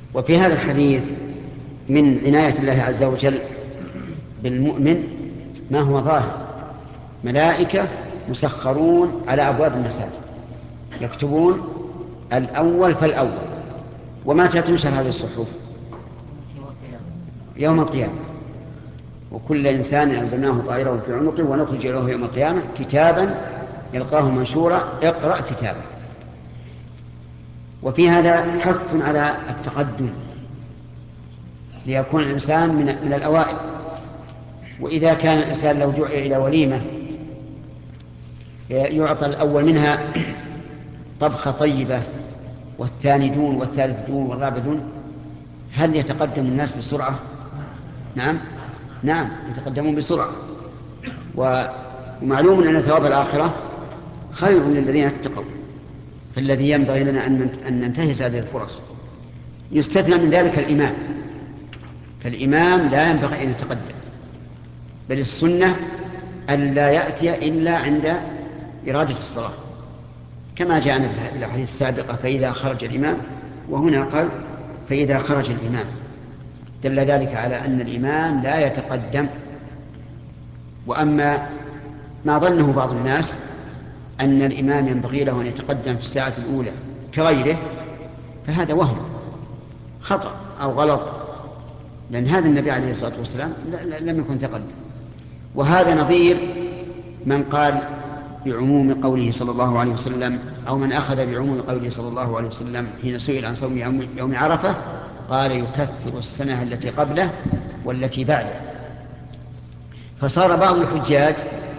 وفي هذا الحديث من عناية الله عز وجل بالمؤمن ما هو ظاهر، ملائكة مسخرون على أبواب المساجد يكتبون الأول فالأول. ومتى تنشر هذه الصحف؟ يوم القيامة. وكل إنسان ألزمناه طائره في عنقه ونخرج له يوم القيامة كتابا يلقاه منشورا اقرأ كتابه. وفي هذا حث على التقدم ليكون الإنسان من الأوائل. وإذا كان الإنسان لو دعي إلى وليمة يعطى الأول منها طبخة طيبة والثاني دون والثالث دون والرابع دون، هل يتقدم الناس بسرعة؟ نعم يتقدمون بسرعة. ومعلوم أن ثواب الآخرة خير للذين اتقوا، فالذي ينبغي لنا أن ننتهز هذه الفرص. يستثنى من ذلك الإمام، فالإمام لا ينبغي أن يتقدم، بل السنة أن لا يأتي إلا عند إرادة الصلاة، كما جاءنا في الأحاديث السابقة فإذا خرج الإمام، وهنا قال فإذا خرج الإمام، دل ذلك على أن الإمام لا يتقدم. وأما ما ظنه بعض الناس أن الإمام ينبغي له أن يتقدم في الساعة الأولى كغيره، فهذا وهم خطأ أو غلط، لأن هذا النبي عليه الصلاة والسلام لم يكن تقدم. وهذا نظير من قال بعموم قوله صلى الله عليه وسلم، أو من أخذ بعموم قوله صلى الله عليه وسلم حين سئل عن صوم يوم عرفة قال يكفر السنة التي قبله والتي بعده. فصار بعض الحجاج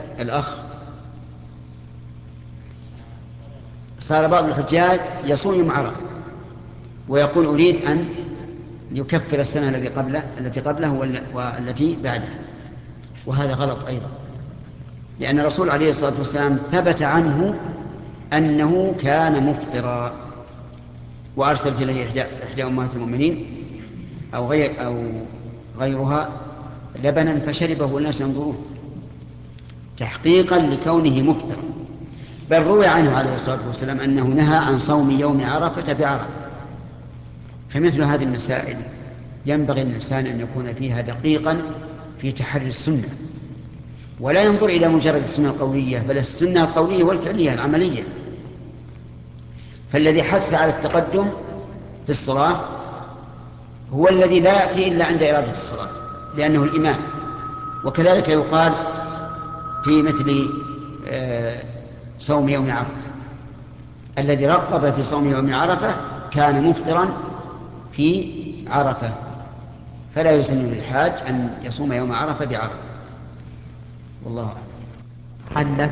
صار بعض الحجاج يصوم يوم عرفة ويقول أريد أن يكفر السنة التي قبله والتي بعده، وهذا غلط أيضا، لأن الرسول عليه الصلاة والسلام ثبت عنه أنه كان مفطرا، وأرسلت إليه إحدى أمهات المؤمنين أو غيرها لبنا فشربه والناس ينظرون تحقيقا لكونه مفطرا. بل روي عنه عليه الصلاة والسلام أنه نهى عن صوم يوم عرفة بعرفة. فمثل هذه المسائل ينبغي الإنسان أن يكون فيها دقيقا في تحري السنة، ولا ينظر إلى مجرد السنة القولية، بل السنة القولية والفعلية العملية. فالذي حث على التقدم في الصلاة هو الذي لا يأتي إلا عند إرادة الصلاة لأنه الإمام. وكذلك يقال في مثل صوم يوم عرفة، الذي رغب في صوم يوم عرفة كان مفطرا في عرفة، فلا يسن للحاج أن يصوم يوم عرفة بعرفة. والله أعلم.